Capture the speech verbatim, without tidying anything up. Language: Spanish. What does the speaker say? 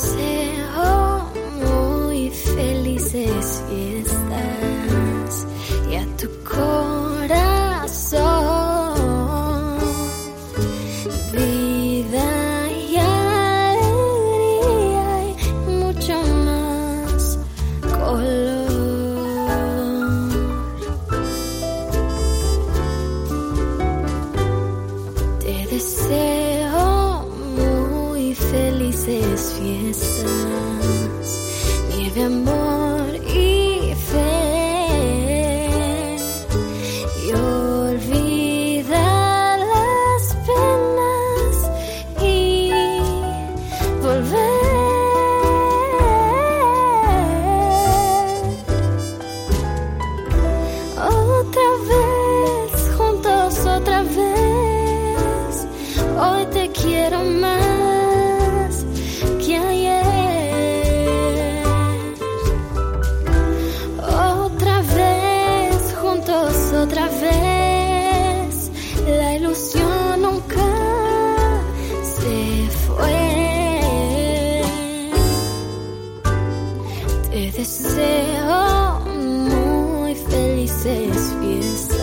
deseo muy felices fiestas y a tu corazón vida y alegría y mucho más color. Te deseo muy felices fiestas, nieve, amor y fe, y olvidar las penas y volver. Otra vez, juntos otra vez, hoy te quiero más que ayer. Otra vez, juntos otra vez, la ilusión nunca se fue. Te deseo muy felices fiestas.